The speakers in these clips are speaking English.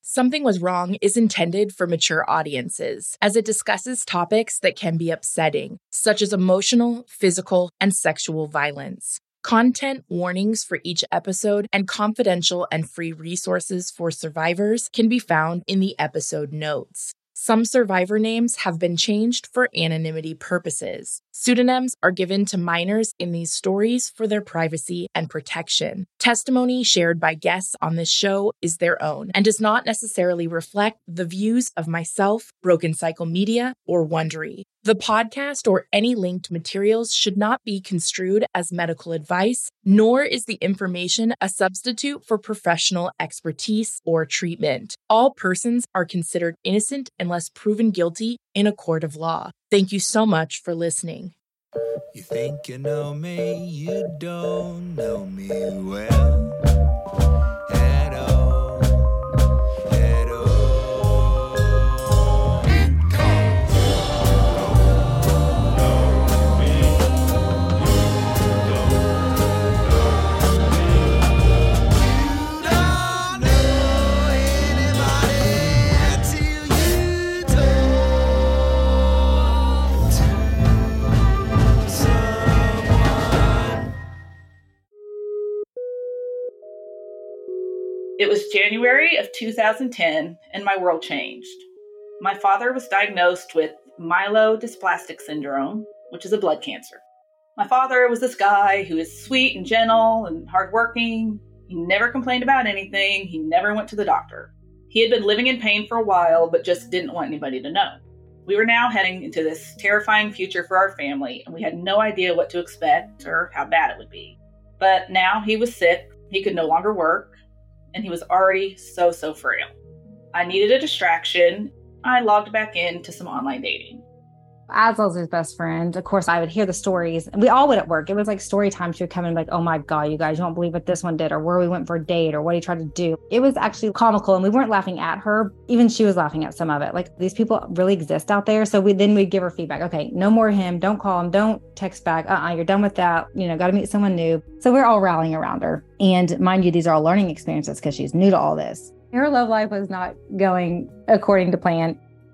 Something Was Wrong is intended for mature audiences, as it discusses topics that can be upsetting, such as emotional, physical, and sexual violence. Content warnings for each episode and confidential and free resources for survivors can be found in the episode notes. Some survivor names have been changed for anonymity purposes. Pseudonyms are given to minors in these stories for their privacy and protection. Testimony shared by guests on this show is their own and does not necessarily reflect the views of myself, Broken Cycle Media, or Wondery. The podcast or any linked materials should not be construed as medical advice, nor is the information a substitute for professional expertise or treatment. All persons are considered innocent unless proven guilty in a court of law. Thank you so much for listening. You think you know me, you don't know me well at all, at all. You don't know anybody till you talk to someone. It was January of 2010, and my world changed. My father was diagnosed with myelodysplastic syndrome, which is a blood cancer. My father was this guy who is sweet and gentle and hardworking. He never complained about anything. He never went to the doctor. He had been living in pain for a while, but just didn't want anybody to know. We were now heading into this terrifying future for our family, and we had no idea what to expect or how bad it would be. But now he was sick, he could no longer work, and he was already so frail. I needed a distraction. I logged back into some online dating. As I was his best friend, of course, I would hear the stories. And we all would at work. It was like story time. She would come in and be like, oh my God, you guys, you won't believe what this one did or where we went for a date or what he tried to do. It was actually comical, and we weren't laughing at her. Even she was laughing at some of it. Like, these people really exist out there. So we'd give her feedback. Okay, no more him. Don't call him. Don't text back. You're done with that. Got to meet someone new. So we're all rallying around her. And mind you, these are all learning experiences because she's new to all this. Her love life was not going according to plan.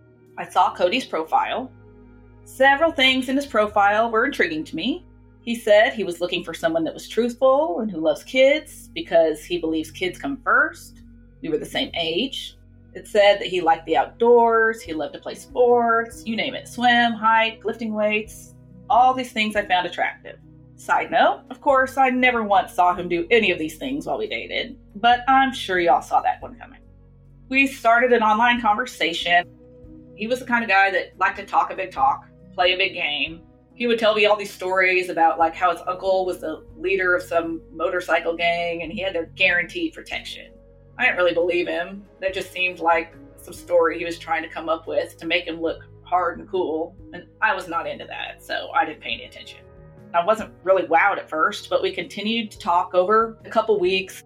I saw Cody's profile. Several things in his profile were intriguing to me. He said he was looking for someone that was truthful and who loves kids because he believes kids come first. We were the same age. It said that he liked the outdoors, he loved to play sports, you name it, swim, hike, lifting weights. All these things I found attractive. Side note, of course, I never once saw him do any of these things while we dated, but I'm sure y'all saw that one coming. We started an online conversation. He was the kind of guy that liked to talk a big talk, play a big game. He would tell me all these stories about like how his uncle was the leader of some motorcycle gang and he had their guaranteed protection. I didn't really believe him. That just seemed like some story he was trying to come up with to make him look hard and cool. And I was not into that, so I didn't pay any attention. I wasn't really wowed at first, but we continued to talk over a couple weeks.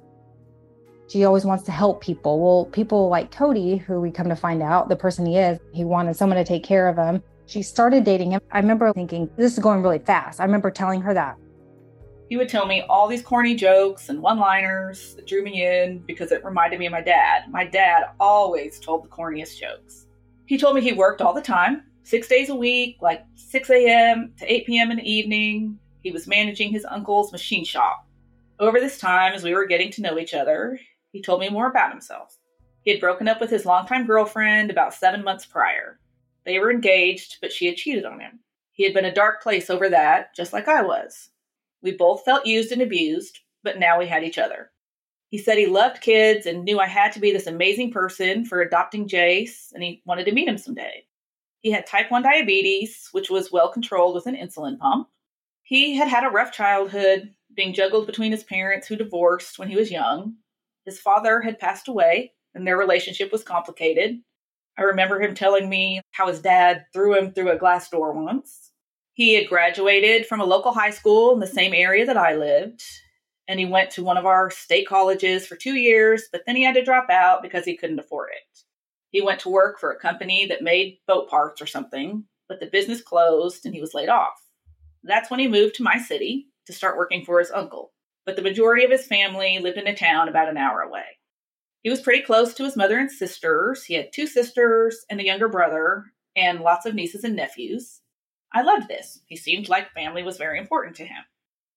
She always wants to help people. Well, people like Cody, who we come to find out, the person he is, he wanted someone to take care of him. She started dating him. I remember thinking, this is going really fast. I remember telling her that. He would tell me all these corny jokes and one-liners that drew me in because it reminded me of my dad. My dad always told the corniest jokes. He told me he worked all the time, 6 days a week, like 6 a.m. to 8 p.m. in the evening. He was managing his uncle's machine shop. Over this time, as we were getting to know each other, he told me more about himself. He had broken up with his longtime girlfriend about 7 months prior. They were engaged, but she had cheated on him. He had been a dark place over that, just like I was. We both felt used and abused, but now we had each other. He said he loved kids and knew I had to be this amazing person for adopting Jace, and he wanted to meet him someday. He had type 1 diabetes, which was well controlled with an insulin pump. He had had a rough childhood, being juggled between his parents who divorced when he was young. His father had passed away, and their relationship was complicated. I remember him telling me how his dad threw him through a glass door once. He had graduated from a local high school in the same area that I lived, and he went to one of our state colleges for 2 years, but then he had to drop out because he couldn't afford it. He went to work for a company that made boat parts or something, but the business closed and he was laid off. That's when he moved to my city to start working for his uncle, but the majority of his family lived in a town about an hour away. He was pretty close to his mother and sisters. He had 2 sisters and a younger brother and lots of nieces and nephews. I loved this. He seemed like family was very important to him.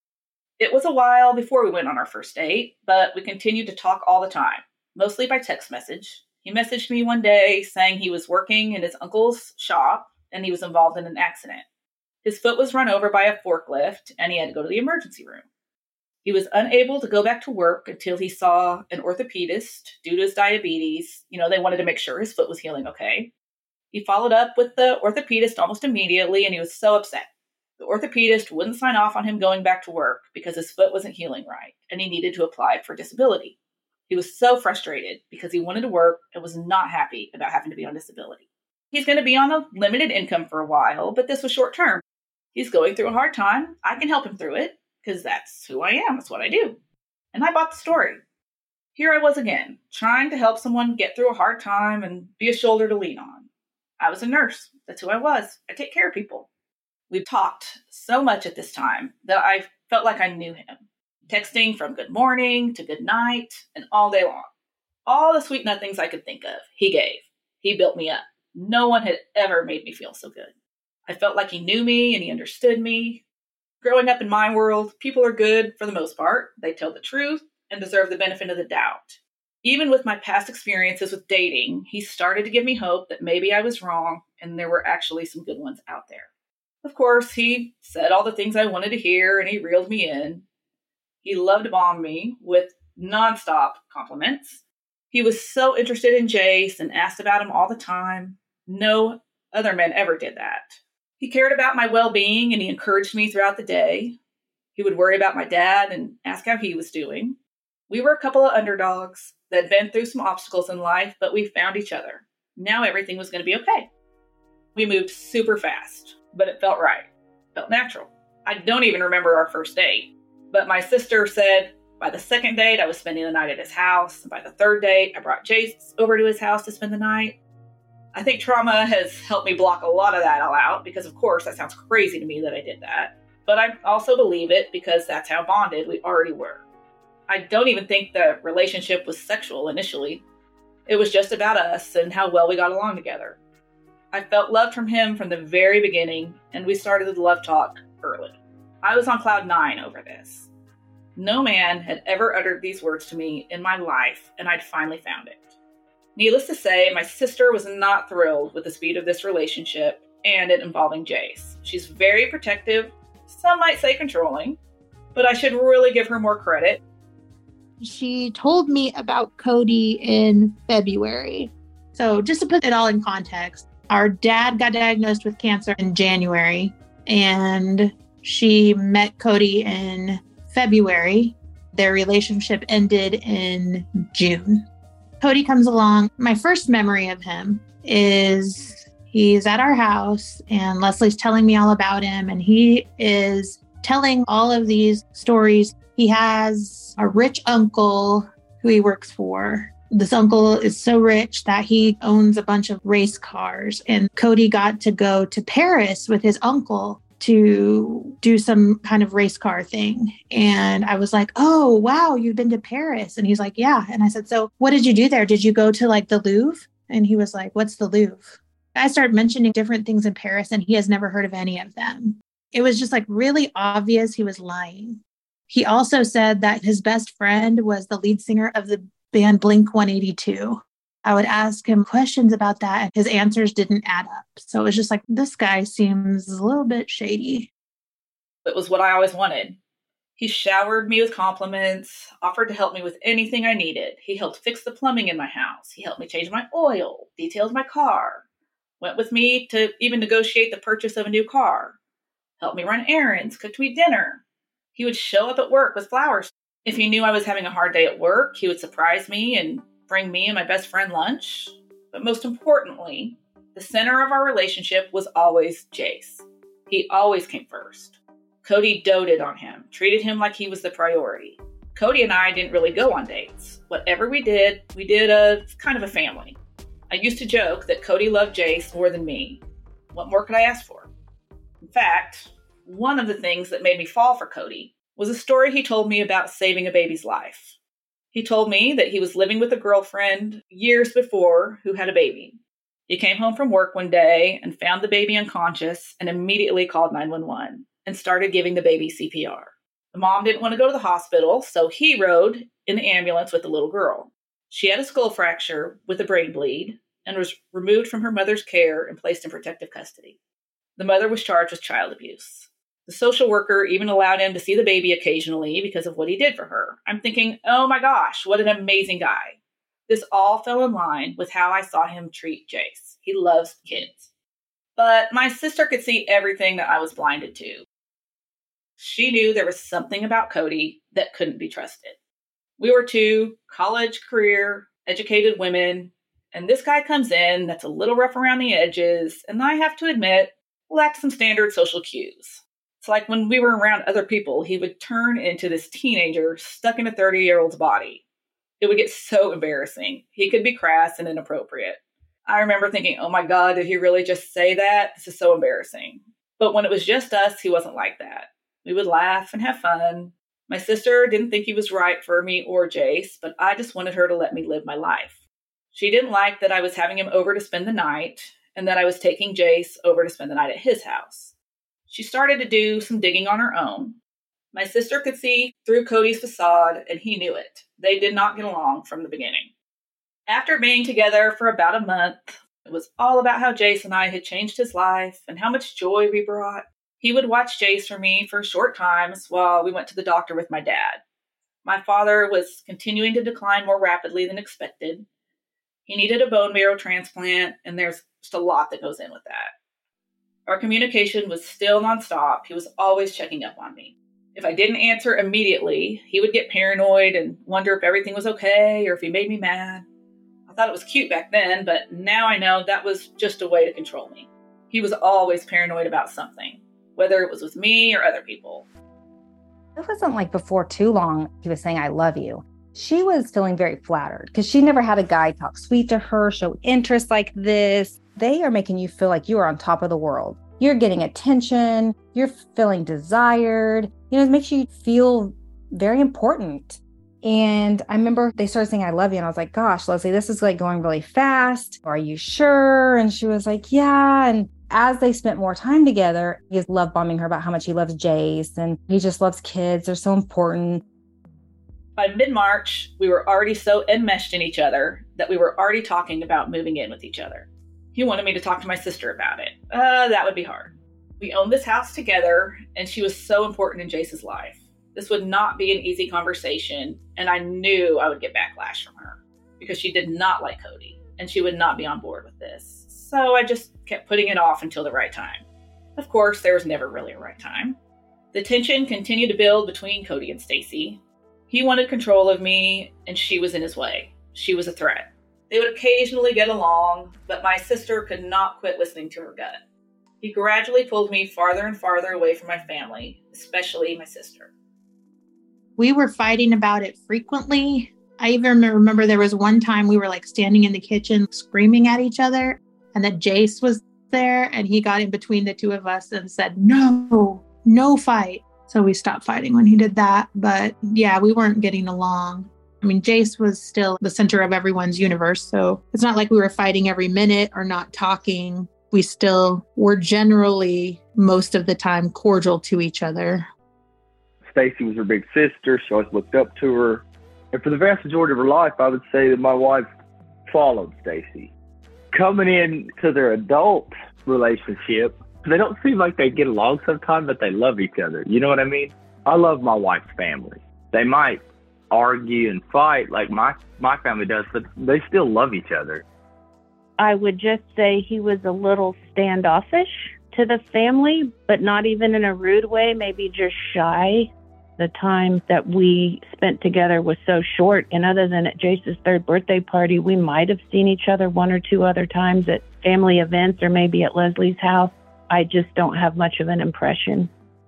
It was a while before we went on our first date, but we continued to talk all the time, mostly by text message. He messaged me one day saying he was working in his uncle's shop and he was involved in an accident. His foot was run over by a forklift and he had to go to the emergency room. He was unable to go back to work until he saw an orthopedist due to his diabetes. They wanted to make sure his foot was healing okay. He followed up with the orthopedist almost immediately, and he was so upset. The orthopedist wouldn't sign off on him going back to work because his foot wasn't healing right, and he needed to apply for disability. He was so frustrated because he wanted to work and was not happy about having to be on disability. He's going to be on a limited income for a while, but this was short term. He's going through a hard time. I can help him through it because that's who I am. That's what I do. And I bought the story. Here I was again, trying to help someone get through a hard time and be a shoulder to lean on. I was a nurse. That's who I was. I take care of people. We talked so much at this time that I felt like I knew him. Texting from good morning to good night and all day long. All the sweet nothings I could think of, he gave. He built me up. No one had ever made me feel so good. I felt like he knew me and he understood me. Growing up in my world, people are good for the most part. They tell the truth and deserve the benefit of the doubt. Even with my past experiences with dating, he started to give me hope that maybe I was wrong and there were actually some good ones out there. Of course, he said all the things I wanted to hear and he reeled me in. He loved to bomb me with nonstop compliments. He was so interested in Jace and asked about him all the time. No other men ever did that. He cared about my well-being and he encouraged me throughout the day. He would worry about my dad and ask how he was doing. We were a couple of underdogs that had been through some obstacles in life, but we found each other. Now everything was going to be okay. We moved super fast, but it felt right. It felt natural. I don't even remember our first date, but my sister said by the second date, I was spending the night at his house. And by the third date, I brought Jace over to his house to spend the night. I think trauma has helped me block a lot of that all out because, of course, that sounds crazy to me that I did that. But I also believe it because that's how bonded we already were. I don't even think the relationship was sexual initially. It was just about us and how well we got along together. I felt love from him from the very beginning, and we started the love talk early. I was on cloud 9 over this. No man had ever uttered these words to me in my life, and I'd finally found it. Needless to say, my sister was not thrilled with the speed of this relationship and it involving Jace. She's very protective, some might say controlling, but I should really give her more credit. She told me about Cody in February. So just to put it all in context, our dad got diagnosed with cancer in January, and she met Cody in February. Their relationship ended in June. Cody comes along. My first memory of him is he's at our house and Leslie's telling me all about him, and he is telling all of these stories. He has a rich uncle who he works for. This uncle is so rich that he owns a bunch of race cars, and Cody got to go to Paris with his uncle to do some kind of race car thing. And I was like, oh, wow, you've been to Paris? And he's like, yeah. And I said, so what did you do there? Did you go to like the Louvre? And he was like, what's the Louvre? I started mentioning different things in Paris and he has never heard of any of them. It was just like really obvious he was lying. He also said that his best friend was the lead singer of the band Blink-182. I would ask him questions about that and his answers didn't add up. So it was just like, this guy seems a little bit shady. It was what I always wanted. He showered me with compliments, offered to help me with anything I needed. He helped fix the plumbing in my house. He helped me change my oil, detailed my car, went with me to even negotiate the purchase of a new car, helped me run errands, cooked me dinner. He would show up at work with flowers. If he knew I was having a hard day at work, he would surprise me and bring me and my best friend lunch. But most importantly, the center of our relationship was always Jace. He always came first. Cody doted on him, treated him like he was the priority. Cody and I didn't really go on dates. Whatever we did a kind of a family. I used to joke that Cody loved Jace more than me. What more could I ask for? In fact, one of the things that made me fall for Cody was a story he told me about saving a baby's life. He told me that he was living with a girlfriend years before who had a baby. He came home from work one day and found the baby unconscious and immediately called 911 and started giving the baby CPR. The mom didn't want to go to the hospital, so he rode in the ambulance with the little girl. She had a skull fracture with a brain bleed and was removed from her mother's care and placed in protective custody. The mother was charged with child abuse. The social worker even allowed him to see the baby occasionally because of what he did for her. I'm thinking, oh my gosh, what an amazing guy. This all fell in line with how I saw him treat Jace. He loves kids. But my sister could see everything that I was blinded to. She knew there was something about Cody that couldn't be trusted. We were two college, career, educated women, and this guy comes in that's a little rough around the edges, and I have to admit, lacked some standard social cues. It's like when we were around other people, he would turn into this teenager stuck in a 30-year-old's body. It would get so embarrassing. He could be crass and inappropriate. I remember thinking, oh my God, did he really just say that? This is so embarrassing. But when it was just us, he wasn't like that. We would laugh and have fun. My sister didn't think he was right for me or Jace, but I just wanted her to let me live my life. She didn't like that I was having him over to spend the night and that I was taking Jace over to spend the night at his house. She started to do some digging on her own. My sister could see through Cody's facade, and he knew it. They did not get along from the beginning. After being together for about a month, it was all about how Jace and I had changed his life and how much joy we brought. He would watch Jace for me for short times while we went to the doctor with my dad. My father was continuing to decline more rapidly than expected. He needed a bone marrow transplant, and there's just a lot that goes in with that. Our communication was still nonstop. He was always checking up on me. If I didn't answer immediately, he would get paranoid and wonder if everything was okay or if he made me mad. I thought it was cute back then, but now I know that was just a way to control me. He was always paranoid about something, whether it was with me or other people. It wasn't like before too long he was saying, I love you. She was feeling very flattered because she never had a guy talk sweet to her, show interest like this. They are making you feel like you are on top of the world. You're getting attention. You're feeling desired. It makes you feel very important. And I remember they started saying, I love you. And I was like, gosh, Leslie, this is like going really fast. Are you sure? And she was like, yeah. And as they spent more time together, he was love bombing her about how much he loves Jace and he just loves kids. They're so important. By mid-March, we were already so enmeshed in each other that we were already talking about moving in with each other. He wanted me to talk to my sister about it. That would be hard. We owned this house together, and she was so important in Jace's life. This would not be an easy conversation, and I knew I would get backlash from her because she did not like Cody, and she would not be on board with this. So I just kept putting it off until the right time. Of course, there was never really a right time. The tension continued to build between Cody and Stacy. He wanted control of me, and she was in his way. She was a threat. They would occasionally get along, but my sister could not quit listening to her gut. He gradually pulled me farther and farther away from my family, especially my sister. We were fighting about it frequently. I even remember there was one time we were like standing in the kitchen screaming at each other, and that Jace was there, and he got in between the two of us and said, no fight. So we stopped fighting when he did that. But yeah, we weren't getting along. I mean, Jace was still the center of everyone's universe. So it's not like we were fighting every minute or not talking. We still were generally, most of the time, cordial to each other. Stacy was her big sister. She always looked up to her. And for the vast majority of her life, I would say that my wife followed Stacy. Coming into their adult relationship, they don't seem like they get along sometimes, but they love each other. You know what I mean? I love my wife's family. They might argue and fight like my family does, but they still love each other. I would just say he was a little standoffish to the family, but not even in a rude way, maybe just shy. The time that we spent together was so short, and other than at Jace's third birthday party, we might have seen each other one or two other times at family events or maybe at Leslie's house. I just don't have much of an impression.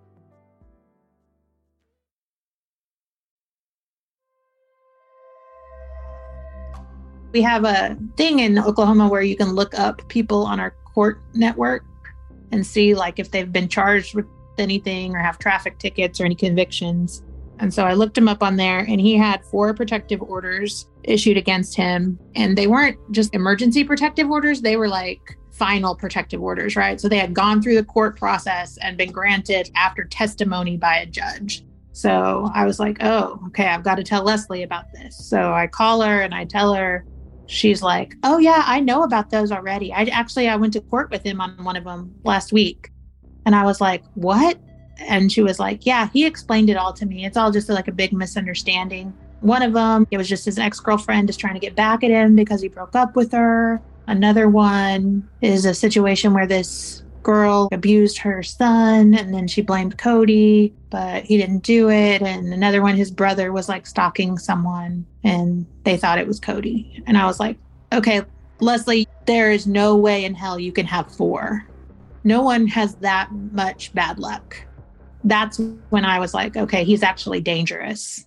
We have a thing in Oklahoma where you can look up people on our court network and see like if they've been charged with anything or have traffic tickets or any convictions. And so I looked him up on there, and he had 4 protective orders issued against him. And they weren't just emergency protective orders. They were like final protective orders, right? So they had gone through the court process and been granted after testimony by a judge. So I was like, oh, okay, I've got to tell Leslie about this. So I call her and I tell her. She's like, oh yeah, I know about those already. I went to court with him on one of them last week. And I was like, what? And she was like, yeah, he explained it all to me. It's all just like a big misunderstanding. One of them, it was just his ex-girlfriend just trying to get back at him because he broke up with her. Another one is a situation where this girl abused her son and then she blamed Cody, but he didn't do it. And another one, his brother was like stalking someone and they thought it was Cody. And I was like, okay, Leslie, there is no way in hell you can have 4. No one has that much bad luck. That's when I was like, okay, he's actually dangerous.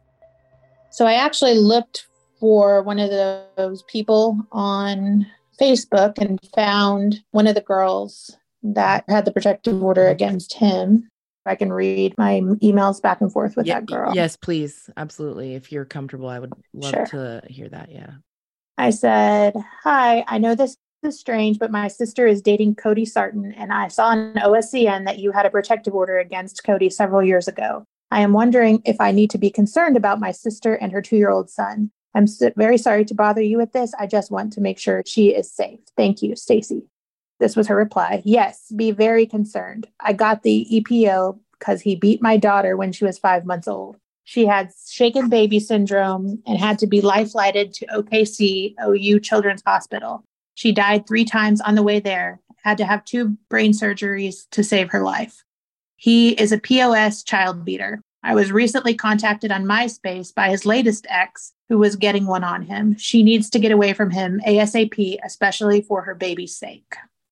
So I actually looked for one of those people on Facebook and found one of the girls that had the protective order against him. I can read my emails back and forth with that girl. Yes, please. Absolutely. If you're comfortable, I would love to hear that. Yeah. I said, hi, I know this is strange, but my sister is dating Cody Sarton, and I saw on OSCN that you had a protective order against Cody several years ago. I am wondering if I need to be concerned about my sister and her 2-year-old son. I'm very sorry to bother you with this. I just want to make sure she is safe. Thank you, Stacy. This was her reply. Yes, be very concerned. I got the EPO because he beat my daughter when she was 5 months old. She had shaken baby syndrome and had to be life-flighted to OKC OU Children's Hospital. She died 3 times on the way there, had to have 2 brain surgeries to save her life. He is a POS child beater. I was recently contacted on MySpace by his latest ex, who was getting one on him. She needs to get away from him ASAP, especially for her baby's sake.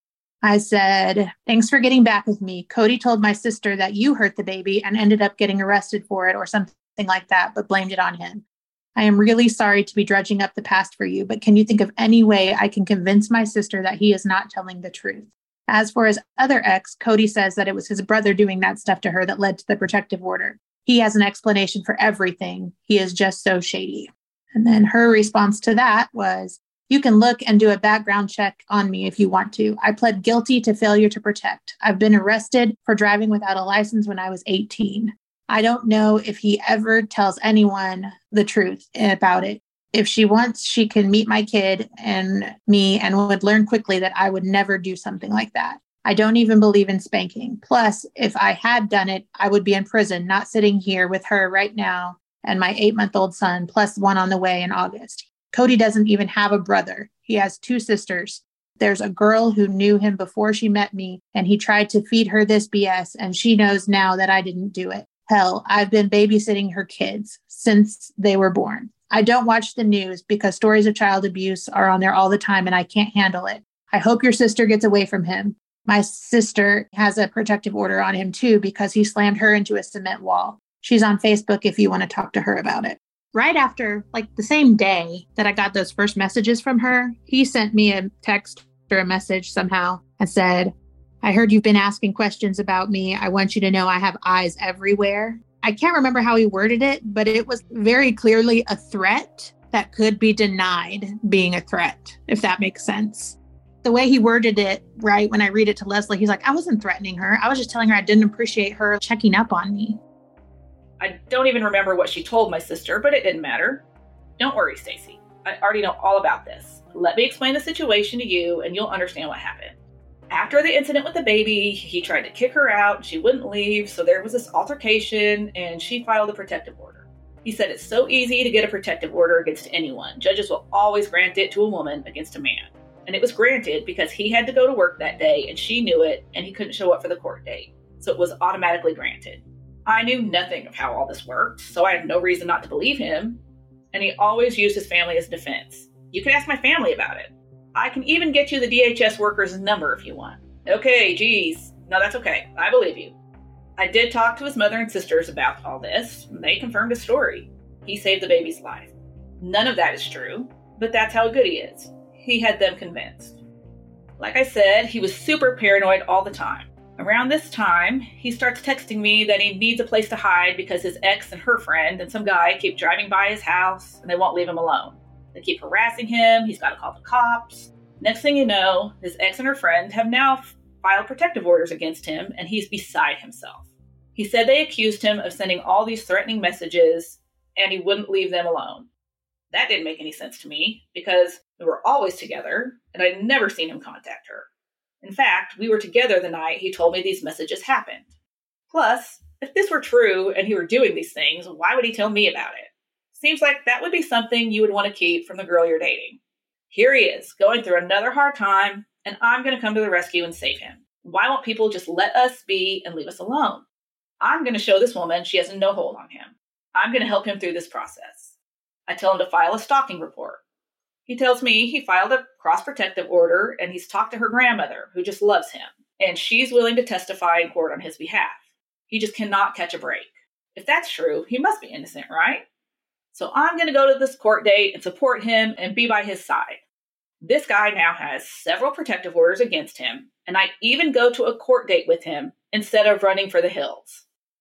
I said, thanks for getting back with me. Cody told my sister that you hurt the baby and ended up getting arrested for it or something like that, but blamed it on him. I am really sorry to be dredging up the past for you, but can you think of any way I can convince my sister that he is not telling the truth? As for his other ex, Cody says that it was his brother doing that stuff to her that led to the protective order. He has an explanation for everything. He is just so shady. And then her response to that was, you can look and do a background check on me if you want to. I pled guilty to failure to protect. I've been arrested for driving without a license when I was 18. I don't know if he ever tells anyone the truth about it. If she wants, she can meet my kid and me and would learn quickly that I would never do something like that. I don't even believe in spanking. Plus, if I had done it, I would be in prison, not sitting here with her right now and my 8-month-old son, plus 1 on the way in August. Cody doesn't even have a brother. He has 2 sisters. There's a girl who knew him before she met me, and he tried to feed her this BS, and she knows now that I didn't do it. Hell, I've been babysitting her kids since they were born. I don't watch the news because stories of child abuse are on there all the time, and I can't handle it. I hope your sister gets away from him. My sister has a protective order on him, too, because he slammed her into a cement wall. She's on Facebook if you want to talk to her about it. Right after, like the same day that I got those first messages from her, he sent me a text or a message somehow and said, I heard you've been asking questions about me. I want you to know I have eyes everywhere. I can't remember how he worded it, but it was very clearly a threat that could be denied being a threat, if that makes sense. The way he worded it, right, when I read it to Leslie, he's like, I wasn't threatening her. I was just telling her I didn't appreciate her checking up on me. I don't even remember what she told my sister, but it didn't matter. Don't worry, Stacy. I already know all about this. Let me explain the situation to you and you'll understand what happened. After the incident with the baby, he tried to kick her out. She wouldn't leave, so there was this altercation and she filed a protective order. He said it's so easy to get a protective order against anyone. Judges will always grant it to a woman against a man. And it was granted because he had to go to work that day and she knew it and he couldn't show up for the court date. So it was automatically granted. I knew nothing of how all this worked, so I had no reason not to believe him. And he always used his family as defense. You can ask my family about it. I can even get you the DHS worker's number if you want. Okay, geez. No, that's okay. I believe you. I did talk to his mother and sisters about all this. They confirmed his story. He saved the baby's life. None of that is true, but that's how good he is. He had them convinced. Like I said, he was super paranoid all the time. Around this time, he starts texting me that he needs a place to hide because his ex and her friend and some guy keep driving by his house and they won't leave him alone. They keep harassing him. He's got to call the cops. Next thing you know, his ex and her friend have now filed protective orders against him, and he's beside himself. He said they accused him of sending all these threatening messages, and he wouldn't leave them alone. That didn't make any sense to me because we were always together, and I'd never seen him contact her. In fact, we were together the night he told me these messages happened. Plus, if this were true and he were doing these things, why would he tell me about it? Seems like that would be something you would want to keep from the girl you're dating. Here he is, going through another hard time, and I'm going to come to the rescue and save him. Why won't people just let us be and leave us alone? I'm going to show this woman she has no hold on him. I'm going to help him through this process. I tell him to file a stalking report. He tells me he filed a cross-protective order and he's talked to her grandmother, who just loves him, and she's willing to testify in court on his behalf. He just cannot catch a break. If that's true, he must be innocent, right? So I'm going to go to this court date and support him and be by his side. This guy now has several protective orders against him, and I even go to a court date with him instead of running for the hills.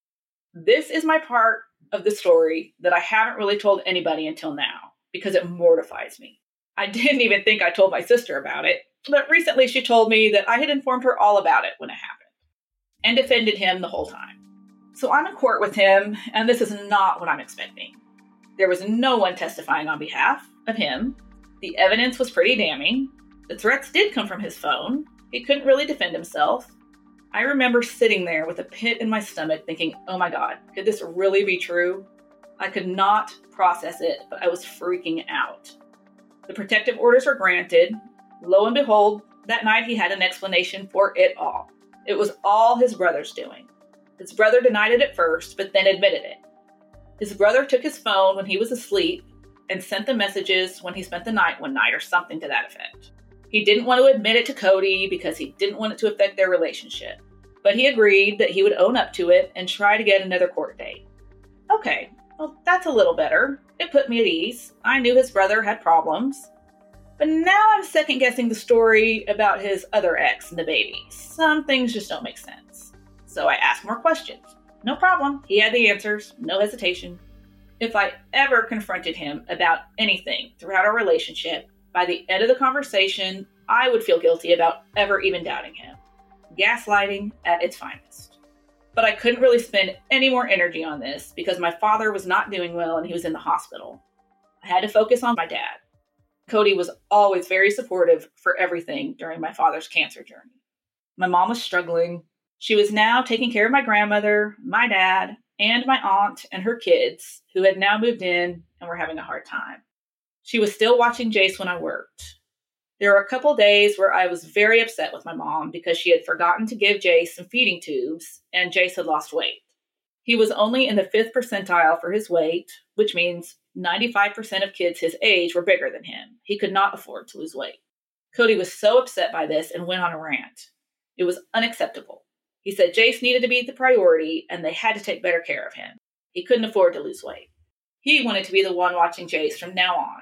This is my part of the story that I haven't really told anybody until now because it mortifies me. I didn't even think I told my sister about it, but recently she told me that I had informed her all about it when it happened and defended him the whole time. So I'm in court with him, and this is not what I'm expecting. There was no one testifying on behalf of him. The evidence was pretty damning. The threats did come from his phone. He couldn't really defend himself. I remember sitting there with a pit in my stomach thinking, oh my God, could this really be true? I could not process it, but I was freaking out. The protective orders were granted. Lo and behold, that night he had an explanation for it all. It was all his brother's doing. His brother denied it at first, but then admitted it. His brother took his phone when he was asleep and sent the messages when he spent the night one night or something to that effect. He didn't want to admit it to Cody because he didn't want it to affect their relationship, but he agreed that he would own up to it and try to get another court date. Okay, well, that's a little better. It put me at ease. I knew his brother had problems. But now I'm second-guessing the story about his other ex and the baby. Some things just don't make sense. So I asked more questions. No problem. He had the answers. No hesitation. If I ever confronted him about anything throughout our relationship, by the end of the conversation, I would feel guilty about ever even doubting him. Gaslighting at its finest. But I couldn't really spend any more energy on this because my father was not doing well and he was in the hospital. I had to focus on my dad. Cody was always very supportive for everything during my father's cancer journey. My mom was struggling. She was now taking care of my grandmother, my dad, and my aunt and her kids, who had now moved in and were having a hard time. She was still watching Jace when I worked. There were a couple days where I was very upset with my mom because she had forgotten to give Jace some feeding tubes and Jace had lost weight. He was only in the 5th percentile for his weight, which means 95% of kids his age were bigger than him. He could not afford to lose weight. Cody was so upset by this and went on a rant. It was unacceptable. He said Jace needed to be the priority and they had to take better care of him. He couldn't afford to lose weight. He wanted to be the one watching Jace from now on.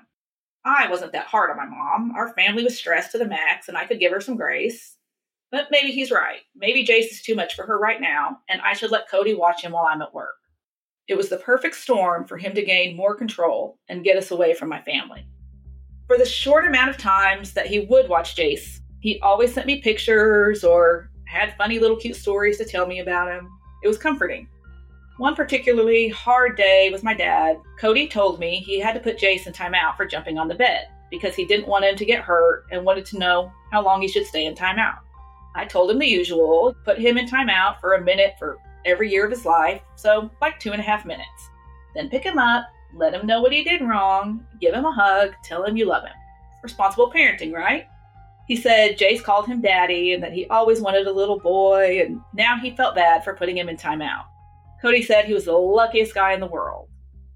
I wasn't that hard on my mom. Our family was stressed to the max and I could give her some grace. But maybe he's right. Maybe Jace is too much for her right now and I should let Cody watch him while I'm at work. It was the perfect storm for him to gain more control and get us away from my family. For the short amount of times that he would watch Jace, he always sent me pictures or had funny little cute stories to tell me about him. It was comforting. One particularly hard day with my dad, Cody told me he had to put Jace in timeout for jumping on the bed because he didn't want him to get hurt and wanted to know how long he should stay in timeout. I told him the usual, put him in timeout for a minute for every year of his life, so like 2.5 minutes. Then pick him up, let him know what he did wrong, give him a hug, tell him you love him. Responsible parenting, right? He said Jace called him daddy and that he always wanted a little boy, and now he felt bad for putting him in timeout. Cody said he was the luckiest guy in the world.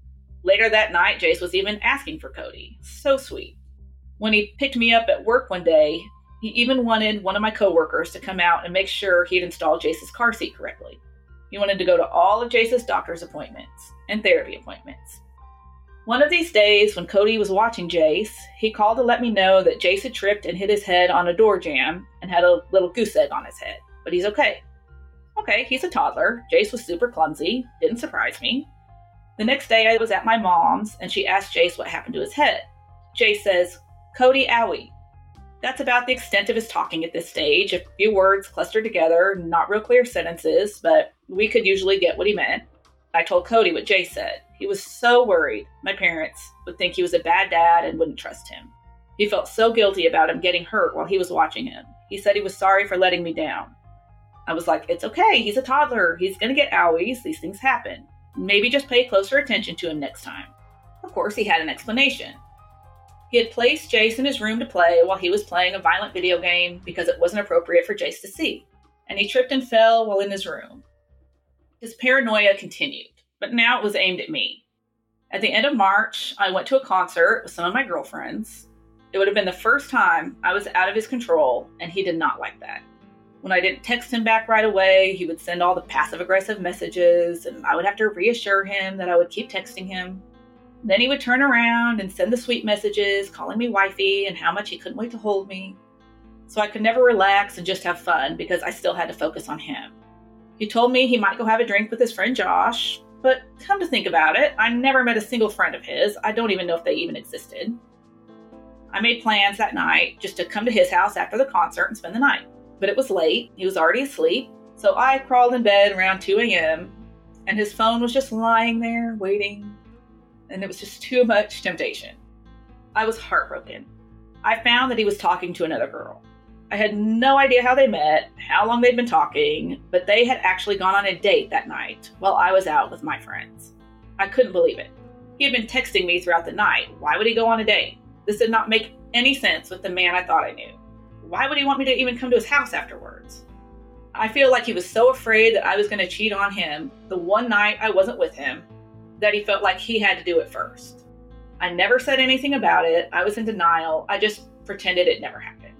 Later that night, Jace was even asking for Cody. So sweet. When he picked me up at work one day, he even wanted one of my coworkers to come out and make sure he'd installed Jace's car seat correctly. He wanted to go to all of Jace's doctor's appointments and therapy appointments. One of these days, when Cody was watching Jace, he called to let me know that Jace had tripped and hit his head on a door jamb and had a little goose egg on his head, but he's okay. Okay, he's a toddler. Jace was super clumsy. Didn't surprise me. The next day I was at my mom's and she asked Jace what happened to his head. Jace says, "Cody, owie." That's about the extent of his talking at this stage. A few words clustered together, not real clear sentences, but we could usually get what he meant. I told Cody what Jace said. He was so worried my parents would think he was a bad dad and wouldn't trust him. He felt so guilty about him getting hurt while he was watching him. He said he was sorry for letting me down. I was like, it's okay. He's a toddler. He's going to get owies. These things happen. Maybe just pay closer attention to him next time. Of course, he had an explanation. He had placed Jace in his room to play while he was playing a violent video game because it wasn't appropriate for Jace to see, and he tripped and fell while in his room. His paranoia continued, but now it was aimed at me. At the end of March, I went to a concert with some of my girlfriends. It would have been the first time I was out of his control, and he did not like that. When I didn't text him back right away, he would send all the passive-aggressive messages, and I would have to reassure him that I would keep texting him. Then he would turn around and send the sweet messages, calling me wifey and how much he couldn't wait to hold me. So I could never relax and just have fun because I still had to focus on him. He told me he might go have a drink with his friend Josh, but come to think about it, I never met a single friend of his. I don't even know if they even existed. I made plans that night just to come to his house after the concert and spend the night. But it was late, he was already asleep, so I crawled in bed around 2 a.m. and his phone was just lying there waiting, and it was just too much temptation. I was heartbroken. I found that he was talking to another girl. I had no idea how they met, how long they'd been talking, but they had actually gone on a date that night while I was out with my friends. I couldn't believe it. He had been texting me throughout the night. Why would he go on a date? This did not make any sense with the man I thought I knew. Why would he want me to even come to his house afterwards? I feel like he was so afraid that I was going to cheat on him the one night I wasn't with him that he felt like he had to do it first. I never said anything about it. I was in denial. I just pretended it never happened.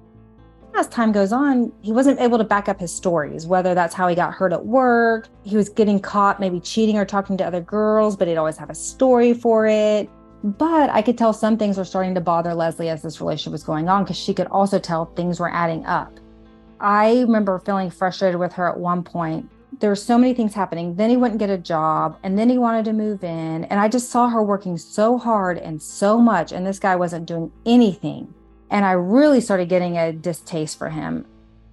As time goes on, he wasn't able to back up his stories, whether that's how he got hurt at work, he was getting caught maybe cheating or talking to other girls, but he'd always have a story for it. But I could tell some things were starting to bother Leslie as this relationship was going on because she could also tell things were adding up. I remember feeling frustrated with her at one point. There were so many things happening. Then he wouldn't get a job, and then he wanted to move in. And I just saw her working so hard and so much, and this guy wasn't doing anything. And I really started getting a distaste for him.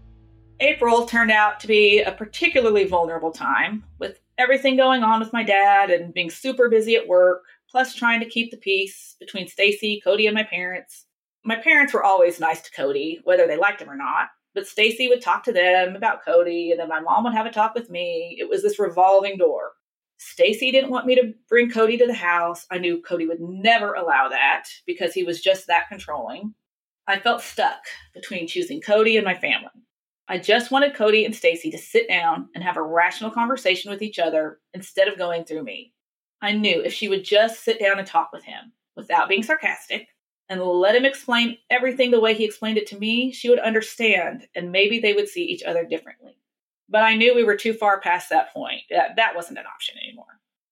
April turned out to be a particularly vulnerable time, with everything going on with my dad and being super busy at work, plus trying to keep the peace between Stacy, Cody, and my parents. My parents were always nice to Cody, whether they liked him or not. But Stacy would talk to them about Cody, and then my mom would have a talk with me. It was this revolving door. Stacy didn't want me to bring Cody to the house. I knew Cody would never allow that because he was just that controlling. I felt stuck between choosing Cody and my family. I just wanted Cody and Stacy to sit down and have a rational conversation with each other instead of going through me. I knew if she would just sit down and talk with him without being sarcastic, and let him explain everything the way he explained it to me, she would understand, and maybe they would see each other differently. But I knew we were too far past that point. That wasn't an option anymore.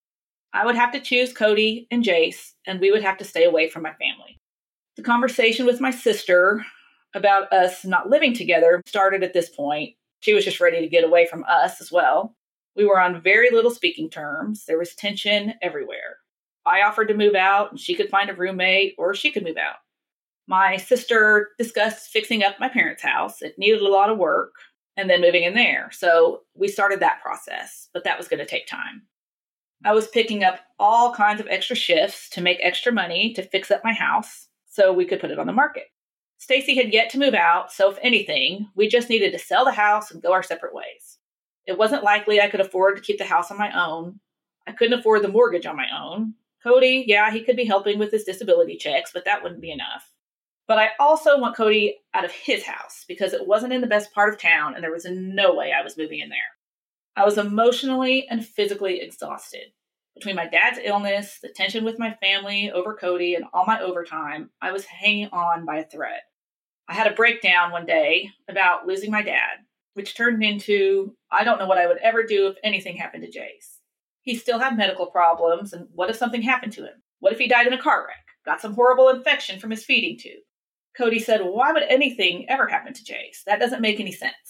I would have to choose Cody and Jace, and we would have to stay away from my family. The conversation with my sister about us not living together started at this point. She was just ready to get away from us as well. We were on very little speaking terms. There was tension everywhere. I offered to move out, and she could find a roommate, or she could move out. My sister discussed fixing up my parents' house. It needed a lot of work, and then moving in there. So we started that process, but that was going to take time. I was picking up all kinds of extra shifts to make extra money to fix up my house so we could put it on the market. Stacy had yet to move out, so if anything, we just needed to sell the house and go our separate ways. It wasn't likely I could afford to keep the house on my own. I couldn't afford the mortgage on my own. Cody, yeah, he could be helping with his disability checks, but that wouldn't be enough. But I also want Cody out of his house because it wasn't in the best part of town and there was no way I was moving in there. I was emotionally and physically exhausted. Between my dad's illness, the tension with my family over Cody, and all my overtime, I was hanging on by a thread. I had a breakdown one day about losing my dad, which turned into, I don't know what I would ever do if anything happened to Jace. He still had medical problems, and what if something happened to him? What if he died in a car wreck? Got some horrible infection from his feeding tube? Cody said, why would anything ever happen to Jace? That doesn't make any sense.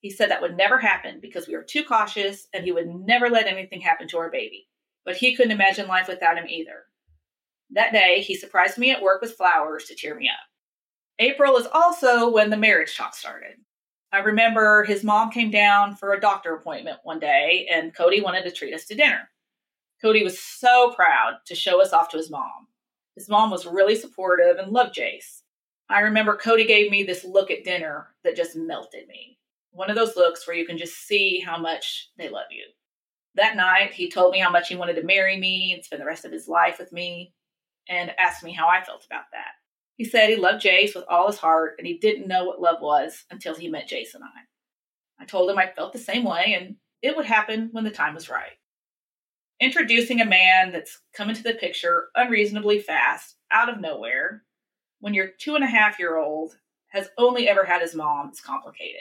He said that would never happen because we were too cautious and he would never let anything happen to our baby. But he couldn't imagine life without him either. That day, he surprised me at work with flowers to cheer me up. April is also when the marriage talk started. I remember his mom came down for a doctor appointment one day and Cody wanted to treat us to dinner. Cody was so proud to show us off to his mom. His mom was really supportive and loved Jace. I remember Cody gave me this look at dinner that just melted me. One of those looks where you can just see how much they love you. That night, he told me how much he wanted to marry me and spend the rest of his life with me, and asked me how I felt about that. He said he loved Jace with all his heart, and he didn't know what love was until he met Jace and I. I told him I felt the same way, and it would happen when the time was right. Introducing a man that's come into the picture unreasonably fast, out of nowhere, when your 2.5-year-old has only ever had his mom, is complicated.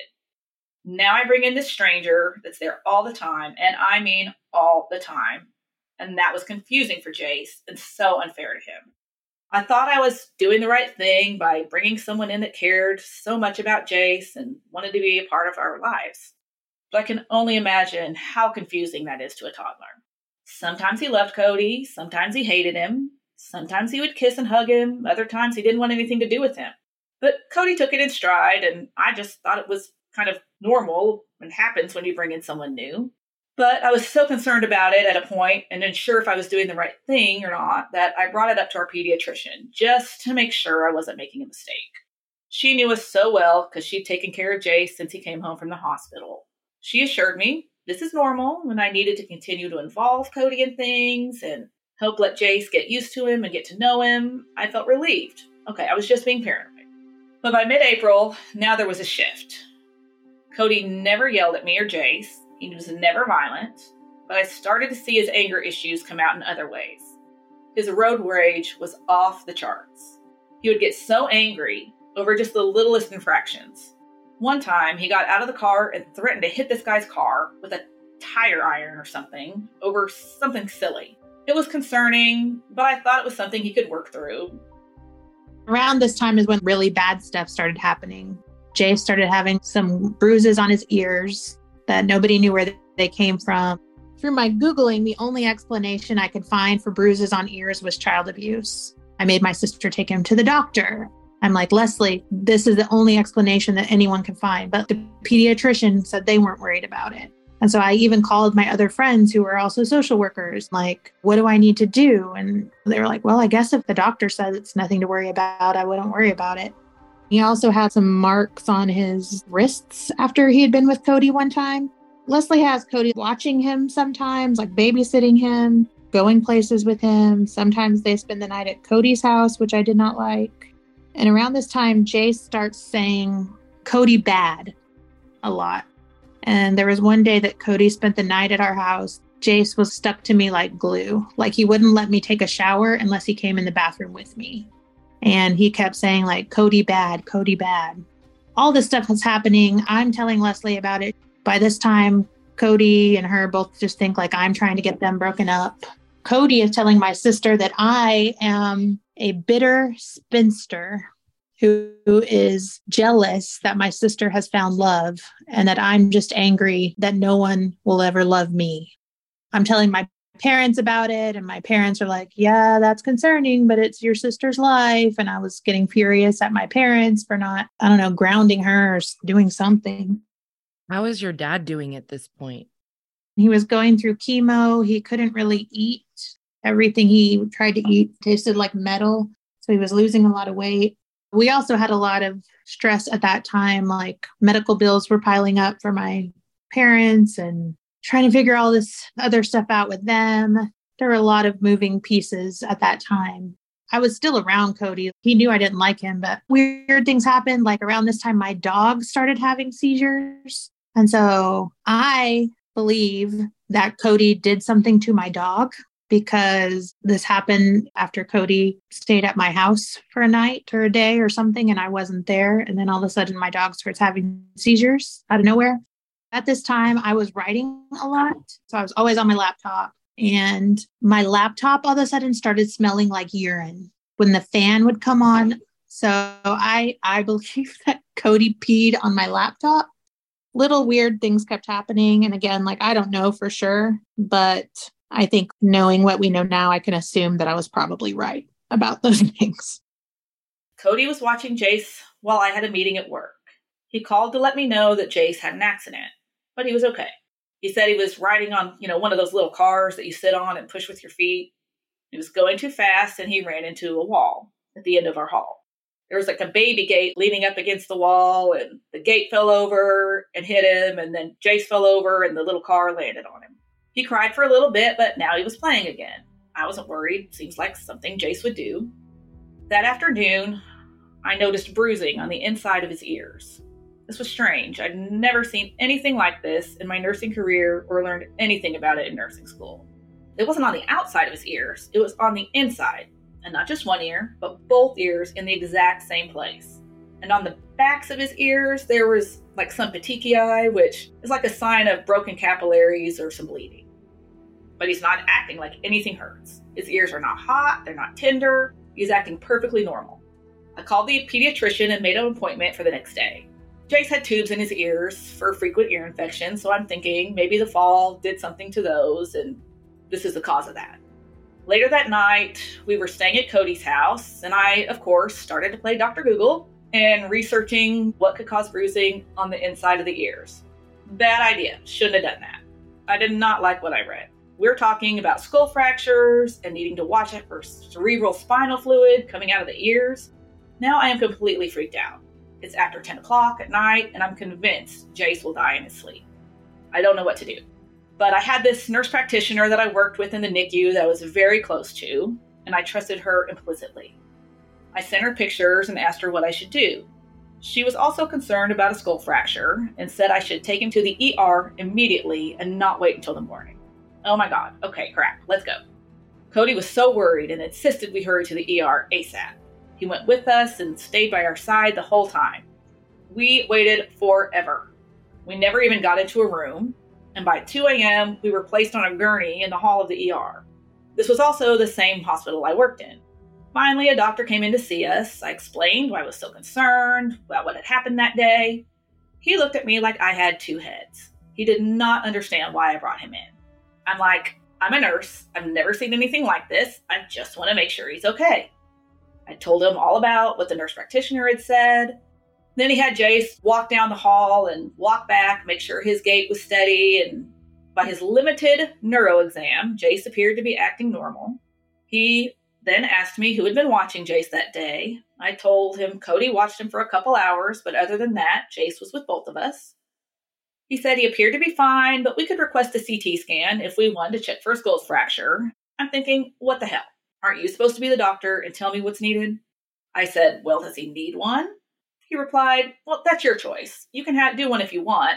Now I bring in this stranger that's there all the time, and I mean all the time. And that was confusing for Jace and so unfair to him. I thought I was doing the right thing by bringing someone in that cared so much about Jace and wanted to be a part of our lives. But I can only imagine how confusing that is to a toddler. Sometimes he loved Cody, sometimes he hated him, sometimes he would kiss and hug him, other times he didn't want anything to do with him. But Cody took it in stride, and I just thought it was kind of normal and happens when you bring in someone new. But I was so concerned about it at a point and unsure if I was doing the right thing or not that I brought it up to our pediatrician just to make sure I wasn't making a mistake. She knew us so well because she'd taken care of Jace since he came home from the hospital. She assured me this is normal and I needed to continue to involve Cody in things and help let Jace get used to him and get to know him. I felt relieved. Okay, I was just being paranoid. But by mid-April, now there was a shift. Cody never yelled at me or Jace. He was never violent, but I started to see his anger issues come out in other ways. His road rage was off the charts. He would get so angry over just the littlest infractions. One time, he got out of the car and threatened to hit this guy's car with a tire iron or something over something silly. It was concerning, but I thought it was something he could work through. Around this time is when really bad stuff started happening. Jay started having some bruises on his ears that nobody knew where they came from. Through my Googling, the only explanation I could find for bruises on ears was child abuse. I made my sister take him to the doctor. I'm like, Leslie, this is the only explanation that anyone can find. But the pediatrician said they weren't worried about it. And so I even called my other friends who were also social workers, like, what do I need to do? And they were like, well, I guess if the doctor says it's nothing to worry about, I wouldn't worry about it. He also had some marks on his wrists after he had been with Cody one time. Leslie has Cody watching him sometimes, like babysitting him, going places with him. Sometimes they spend the night at Cody's house, which I did not like. And around this time, Jace starts saying Cody bad a lot. And there was one day that Cody spent the night at our house. Jace was stuck to me like glue. Like he wouldn't let me take a shower unless he came in the bathroom with me. And he kept saying like, Cody bad, Cody bad. All this stuff was happening. I'm telling Leslie about it. By this time, Cody and her both just think like I'm trying to get them broken up. Cody is telling my sister that I am a bitter spinster who is jealous that my sister has found love and that I'm just angry that no one will ever love me. I'm telling my parents about it, and my parents are like, yeah, that's concerning, but it's your sister's life. And I was getting furious at my parents for not, grounding her or doing something. How is your dad doing at this point? He was going through chemo. He couldn't really eat. Everything he tried to eat tasted like metal. So he was losing a lot of weight. We also had a lot of stress at that time, like medical bills were piling up for my parents and trying to figure all this other stuff out with them. There were a lot of moving pieces at that time. I was still around Cody. He knew I didn't like him, but weird things happened. Like around this time, my dog started having seizures. And so I believe that Cody did something to my dog because this happened after Cody stayed at my house for a night or a day or something, and I wasn't there. And then all of a sudden, my dog starts having seizures out of nowhere. At this time, I was writing a lot. So I was always on my laptop. And my laptop all of a sudden started smelling like urine when the fan would come on. So I believe that Cody peed on my laptop. little weird things kept happening. And again, like, I don't know for sure, but I think knowing what we know now, I can assume that I was probably right about those things. Cody was watching Jace while I had a meeting at work. He called to let me know that Jace had an accident, but he was okay. He said he was riding on, one of those little cars that you sit on and push with your feet. He was going too fast and he ran into a wall at the end of our hall. There was like a baby gate leaning up against the wall, and the gate fell over and hit him, and then Jace fell over and the little car landed on him. He cried for a little bit, but now he was playing again. I wasn't worried. Seems like something Jace would do. That afternoon, I noticed bruising on the inside of his ears. This was strange. I'd never seen anything like this in my nursing career or learned anything about it in nursing school. It wasn't on the outside of his ears. It was on the inside. And not just one ear, but both ears in the exact same place. And on the backs of his ears, there was like some petechiae, which is like a sign of broken capillaries or some bleeding. But he's not acting like anything hurts. His ears are not hot, they're not tender. He's acting perfectly normal. I called the pediatrician and made an appointment for the next day. Jace had tubes in his ears for frequent ear infections, so I'm thinking maybe the fall did something to those, and this is the cause of that. Later that night, we were staying at Cody's house, and I, of course, started to play Dr. Google and researching what could cause bruising on the inside of the ears. Bad idea. Shouldn't have done that. I did not like what I read. We're talking about skull fractures and needing to watch it for cerebral spinal fluid coming out of the ears. Now I am completely freaked out. It's after 10 o'clock at night, and I'm convinced Jace will die in his sleep. I don't know what to do. But I had this nurse practitioner that I worked with in the NICU that I was very close to, and I trusted her implicitly. I sent her pictures and asked her what I should do. She was also concerned about a skull fracture and said I should take him to the ER immediately and not wait until the morning. Oh my God. Okay, crap. Let's go. Cody was so worried and insisted we hurry to the ER ASAP. He went with us and stayed by our side the whole time. We waited forever. We never even got into a room. And by 2 a.m., we were placed on a gurney in the hall of the ER. This was also the same hospital I worked in. Finally, a doctor came in to see us. I explained why I was so concerned about what had happened that day. He looked at me like I had two heads. He did not understand why I brought him in. I'm like, I'm a nurse. I've never seen anything like this. I just want to make sure he's okay. I told him all about what the nurse practitioner had said. Then he had Jace walk down the hall and walk back, make sure his gait was steady. And by his limited neuro exam, Jace appeared to be acting normal. He then asked me who had been watching Jace that day. I told him Cody watched him for a couple hours, but other than that, Jace was with both of us. He said he appeared to be fine, but we could request a CT scan if we wanted to check for a skull fracture. I'm thinking, what the hell? Aren't you supposed to be the doctor and tell me what's needed? I said, well, does he need one? He replied, well, that's your choice. You can do one if you want.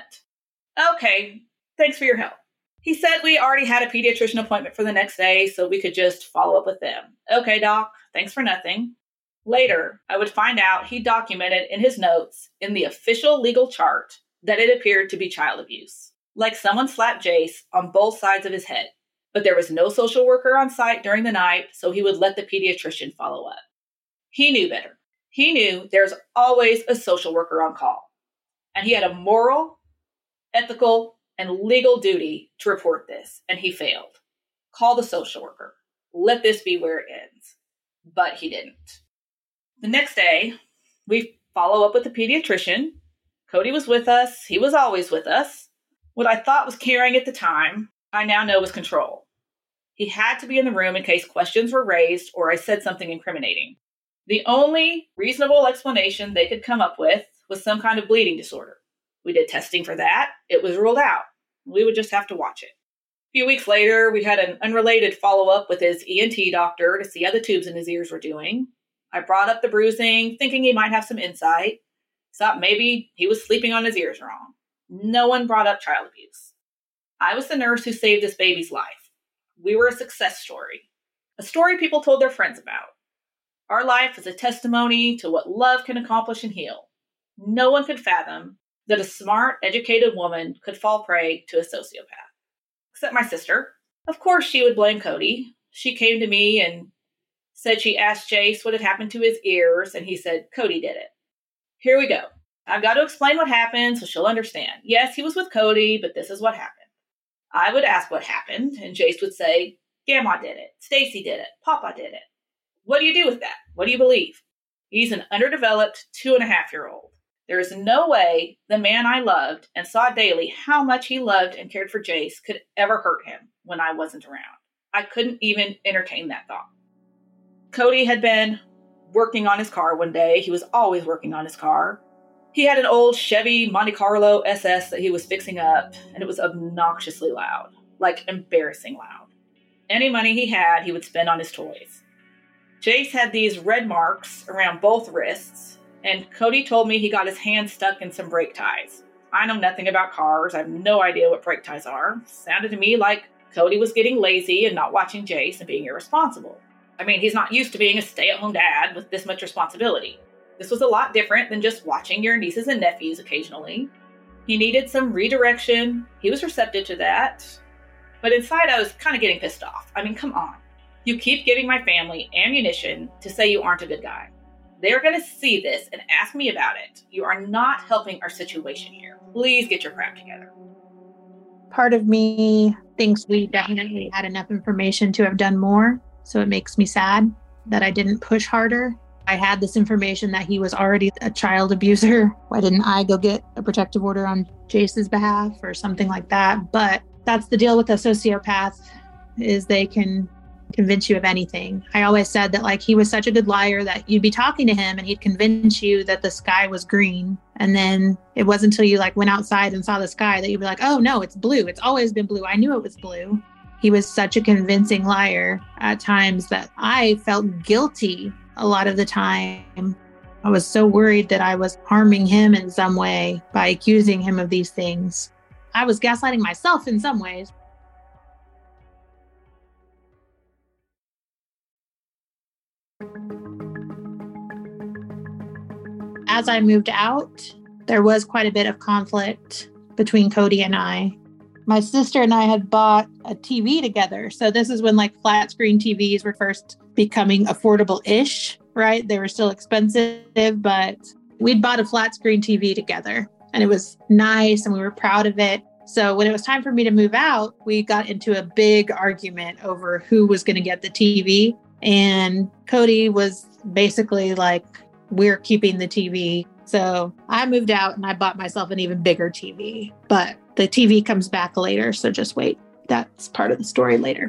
Okay, thanks for your help. He said we already had a pediatrician appointment for the next day, so we could just follow up with them. Okay, doc, thanks for nothing. Later, I would find out he documented in his notes in the official legal chart that it appeared to be child abuse. Like someone slapped Jace on both sides of his head. But there was no social worker on site during the night, so he would let the pediatrician follow up. He knew better. He knew there's always a social worker on call. And he had a moral, ethical, and legal duty to report this, and he failed. Call the social worker. Let this be where it ends. But he didn't. The next day, we follow up with the pediatrician. Cody was with us. He was always with us. What I thought was caring at the time, I now know was control. He had to be in the room in case questions were raised or I said something incriminating. The only reasonable explanation they could come up with was some kind of bleeding disorder. We did testing for that. It was ruled out. We would just have to watch it. A few weeks later, we had an unrelated follow-up with his ENT doctor to see how the tubes in his ears were doing. I brought up the bruising, thinking he might have some insight. Thought maybe he was sleeping on his ears wrong. No one brought up child abuse. I was the nurse who saved this baby's life. We were a success story. A story people told their friends about. Our life is a testimony to what love can accomplish and heal. No one could fathom that a smart, educated woman could fall prey to a sociopath. Except my sister. Of course she would blame Cody. She came to me and said she asked Jace what had happened to his ears, and he said Cody did it. Here we go. I've got to explain what happened so she'll understand. Yes, he was with Cody, but this is what happened. I would ask what happened, and Jace would say, Grandma did it. Stacy did it. Papa did it. What do you do with that? What do you believe? He's an underdeveloped 2.5-year-old. There is no way the man I loved and saw daily how much he loved and cared for Jace could ever hurt him when I wasn't around. I couldn't even entertain that thought. Cody had been working on his car one day. He was always working on his car. He had an old Chevy Monte Carlo SS that he was fixing up, and it was obnoxiously loud, like embarrassing loud. Any money he had, he would spend on his toys. Jace had these red marks around both wrists, and Cody told me he got his hand stuck in some brake ties. I know nothing about cars. I have no idea what brake ties are. Sounded to me like Cody was getting lazy and not watching Jace and being irresponsible. I mean, he's not used to being a stay-at-home dad with this much responsibility. This was a lot different than just watching your nieces and nephews occasionally. He needed some redirection. He was receptive to that. But inside, I was kind of getting pissed off. I mean, come on. You keep giving my family ammunition to say you aren't a good guy. They're going to see this and ask me about it. You are not helping our situation here. Please get your crap together. Part of me thinks we definitely had enough information to have done more. So it makes me sad that I didn't push harder. I had this information that he was already a child abuser. Why didn't I go get a protective order on Jace's behalf or something like that? But that's the deal with a sociopath, is they can convince you of anything. I always said that like he was such a good liar that you'd be talking to him and he'd convince you that the sky was green. And then it wasn't until you like went outside and saw the sky that you'd be like, oh no, it's blue. It's always been blue. I knew it was blue. He was such a convincing liar at times that I felt guilty a lot of the time. I was so worried that I was harming him in some way by accusing him of these things. I was gaslighting myself in some ways. As I moved out, there was quite a bit of conflict between Cody and I. My sister and I had bought a TV together. So this is when like flat screen TVs were first becoming affordable-ish, right? They were still expensive, but we'd bought a flat screen TV together and it was nice and we were proud of it. So when it was time for me to move out, we got into a big argument over who was going to get the TV. And Cody was basically like, we're keeping the TV. So I moved out and I bought myself an even bigger TV, but the TV comes back later. So just wait. That's part of the story later.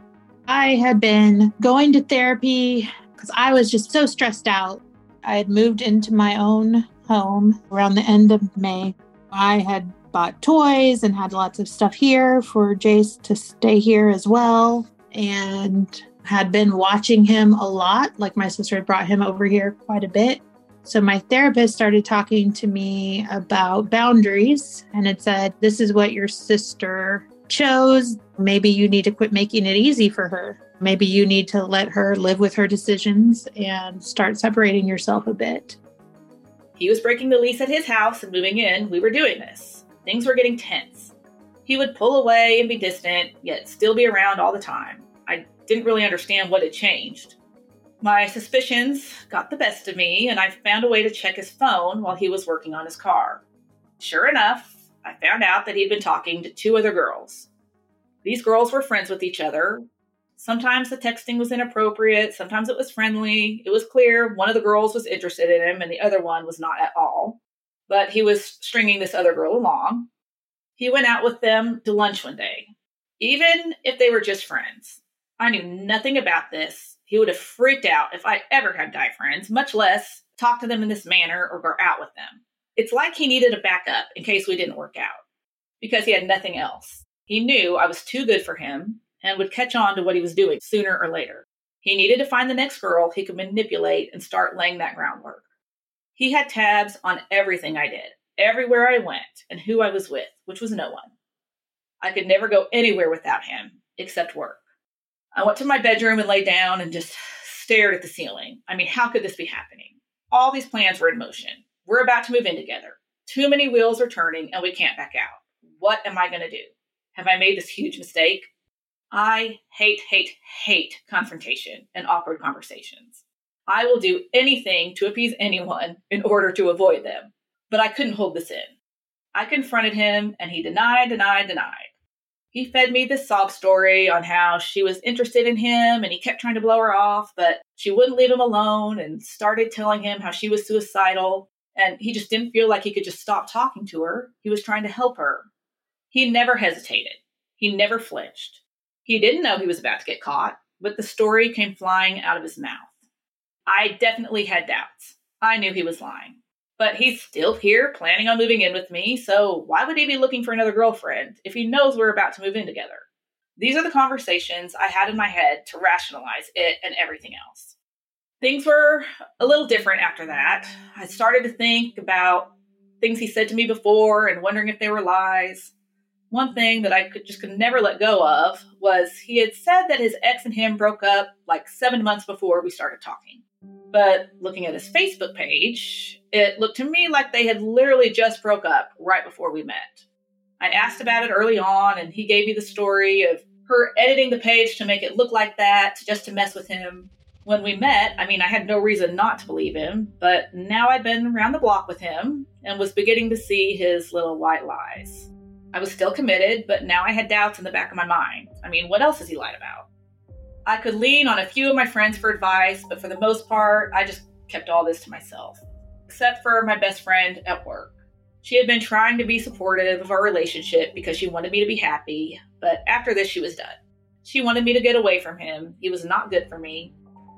I had been going to therapy because I was just so stressed out. I had moved into my own home around the end of May. I had bought toys and had lots of stuff here for Jace to stay here as well. And had been watching him a lot. Like my sister had brought him over here quite a bit. So my therapist started talking to me about boundaries and it said, this is what your sister chose. Maybe you need to quit making it easy for her. Maybe you need to let her live with her decisions and start separating yourself a bit. He was breaking the lease at his house and moving in. We were doing this. Things were getting tense. He would pull away and be distant, yet still be around all the time. I didn't really understand what had changed. My suspicions got the best of me, and I found a way to check his phone while he was working on his car. Sure enough, I found out that he'd been talking to 2 other girls. These girls were friends with each other. Sometimes the texting was inappropriate, sometimes it was friendly. It was clear one of the girls was interested in him and the other one was not at all. But he was stringing this other girl along. He went out with them to lunch one day. Even if they were just friends, I knew nothing about this. He would have freaked out if I ever had guy friends, much less talk to them in this manner or go out with them. It's like he needed a backup in case we didn't work out, because he had nothing else. He knew I was too good for him and would catch on to what he was doing sooner or later. He needed to find the next girl he could manipulate and start laying that groundwork. He had tabs on everything I did, everywhere I went, and who I was with, which was no one. I could never go anywhere without him, except work. I went to my bedroom and lay down and just stared at the ceiling. I mean, how could this be happening? All these plans were in motion. We're about to move in together. Too many wheels are turning and we can't back out. What am I going to do? Have I made this huge mistake? I hate confrontation and awkward conversations. I will do anything to appease anyone in order to avoid them. But I couldn't hold this in. I confronted him, and he denied. He fed me this sob story on how she was interested in him, and he kept trying to blow her off, but she wouldn't leave him alone, and started telling him how she was suicidal, and he just didn't feel like he could just stop talking to her. He was trying to help her. He never hesitated. He never flinched. He didn't know he was about to get caught, but the story came flying out of his mouth. I definitely had doubts. I knew he was lying. But he's still here, planning on moving in with me, so why would he be looking for another girlfriend if he knows we're about to move in together? These are the conversations I had in my head to rationalize it and everything else. Things were a little different after that. I started to think about things he said to me before and wondering if they were lies. One thing that I could never let go of was he had said that his ex and him broke up like 7 months before we started talking. But looking at his Facebook page, it looked to me like they had literally just broke up right before we met. I asked about it early on, and he gave me the story of her editing the page to make it look like that, just to mess with him. When we met, I had no reason not to believe him, but now I'd been around the block with him and was beginning to see his little white lies. I was still committed, but now I had doubts in the back of my mind. What else has he lied about? I could lean on a few of my friends for advice, but for the most part, I just kept all this to myself. Except for my best friend at work. She had been trying to be supportive of our relationship because she wanted me to be happy, but after this, she was done. She wanted me to get away from him. He was not good for me.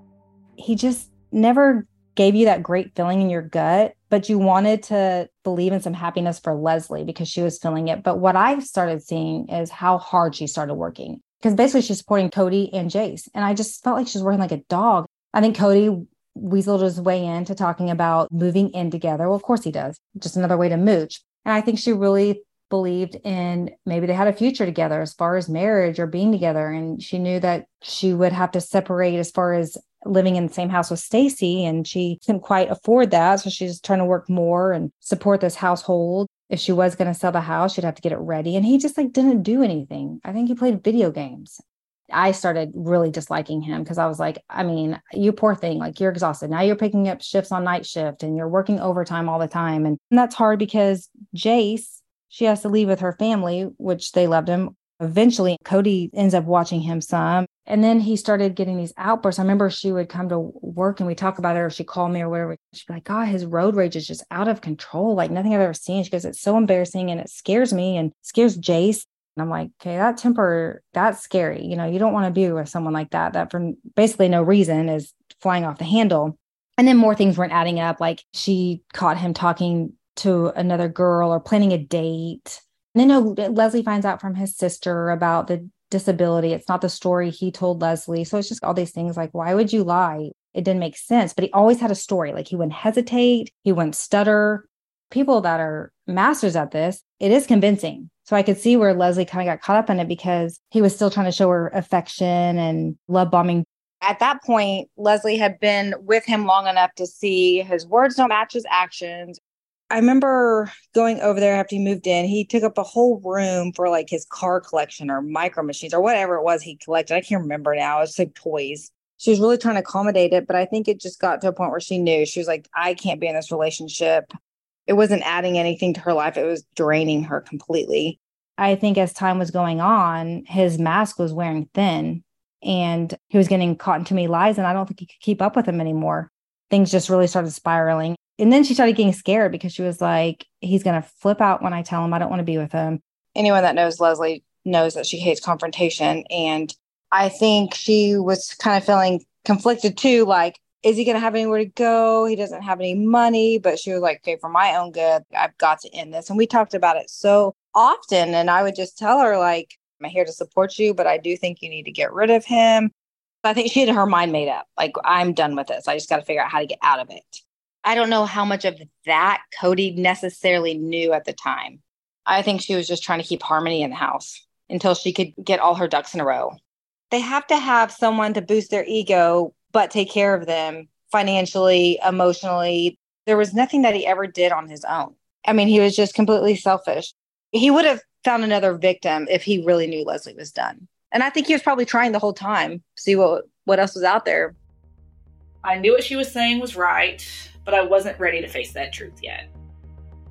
He just never gave you that great feeling in your gut, but you wanted to believe in some happiness for Leslie because she was feeling it. But what I started seeing is how hard she started working. Because basically she's supporting Cody and Jace. And I just felt like she was working like a dog. I think Cody weaseled his way into talking about moving in together. Well, of course he does. Just another way to mooch. And I think she really believed in maybe they had a future together as far as marriage or being together. And she knew that she would have to separate as far as living in the same house with Stacy. And she couldn't quite afford that. So she's trying to work more and support this household. If she was going to sell the house, she'd have to get it ready. And he just didn't do anything. I think he played video games. I started really disliking him because I was like, you poor thing, you're exhausted. Now you're picking up shifts on night shift and you're working overtime all the time. And that's hard because Jace, she has to leave with her family, which they loved him. Eventually, Cody ends up watching him some. And then he started getting these outbursts. I remember she would come to work and we talk about it, or she'd call me or whatever. She'd be like, God, his road rage is just out of control. Like nothing I've ever seen. She goes, it's so embarrassing and it scares me and scares Jace. And I'm like, okay, that temper, that's scary. You don't want to be with someone like that for basically no reason is flying off the handle. And then more things weren't adding up. Like she caught him talking to another girl or planning a date. And then Leslie finds out from his sister about the disability. It's not the story he told Leslie. So it's just all these things like, why would you lie? It didn't make sense, but he always had a story. Like he wouldn't hesitate. He wouldn't stutter. People that are masters at this, it is convincing. So I could see where Leslie kind of got caught up in it because he was still trying to show her affection and love bombing. At that point, Leslie had been with him long enough to see his words don't match his actions. I remember going over there after he moved in. He took up a whole room for his car collection or micro machines or whatever it was he collected. I can't remember now. It's like toys. She was really trying to accommodate it, but I think it just got to a point where she knew. She was like, I can't be in this relationship. It wasn't adding anything to her life. It was draining her completely. I think as time was going on, his mask was wearing thin and he was getting caught in too many lies. And I don't think he could keep up with him anymore. Things just really started spiraling. And then she started getting scared because she was like, he's going to flip out when I tell him I don't want to be with him. Anyone that knows Leslie knows that she hates confrontation. And I think she was kind of feeling conflicted too. Like, is he going to have anywhere to go? He doesn't have any money. But she was like, okay, for my own good, I've got to end this. And we talked about it so often. And I would just tell her, like, I'm here to support you, but I do think you need to get rid of him. I think she had her mind made up. Like, I'm done with this. I just got to figure out how to get out of it. I don't know how much of that Cody necessarily knew at the time. I think she was just trying to keep harmony in the house until she could get all her ducks in a row. They have to have someone to boost their ego, but take care of them financially, emotionally. There was nothing that he ever did on his own. I mean, he was just completely selfish. He would have found another victim if he really knew Leslie was done. And I think he was probably trying the whole time, see what else was out there. I knew what she was saying was right, but I wasn't ready to face that truth yet.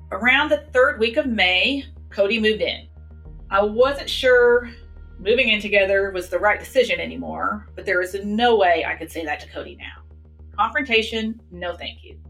Around the third week of May, Cody moved in. I wasn't sure moving in together was the right decision anymore, but there is no way I could say that to Cody now. Confrontation, no thank you.